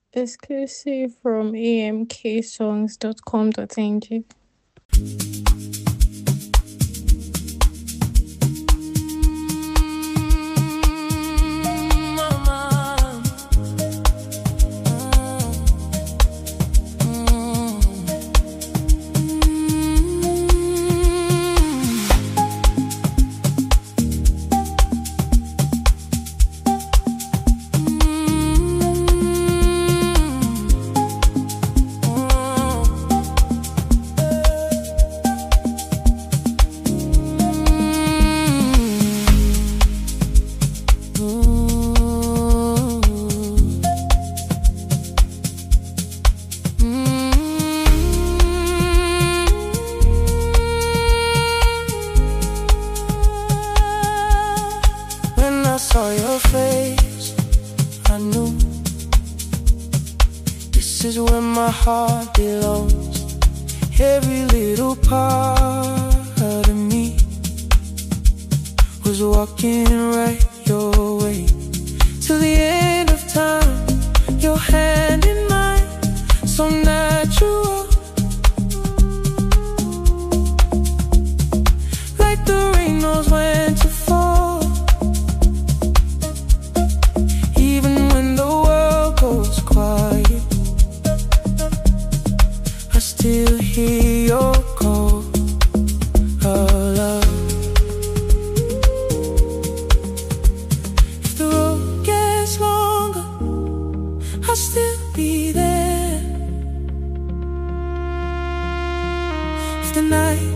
Exclusive from amksongs.com.ng. When I saw your face, I knew this is where my heart belongs. Every little part of me was walking right your way. Till the end of time, your hand in mine, so natural, like the rain knows when to fall. Even when the world goes quiet, I still hear your call of love. If the road gets longer, I'll still be there. If the night